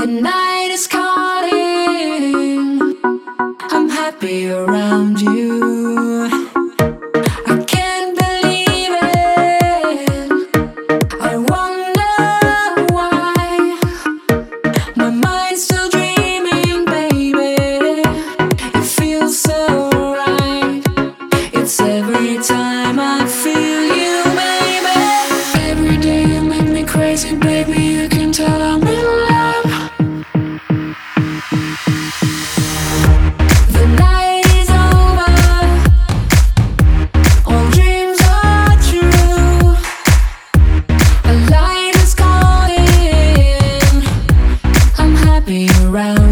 night is calling. I'm happy around you. I can't believe it. I wonder why. My mind's still dreaming, baby. It feels so right. It's every time I feel you, baby. Every day you make me crazy, baby. You can tell I'm in love. The night is over. All dreams are true. A light is calling. I'm happy around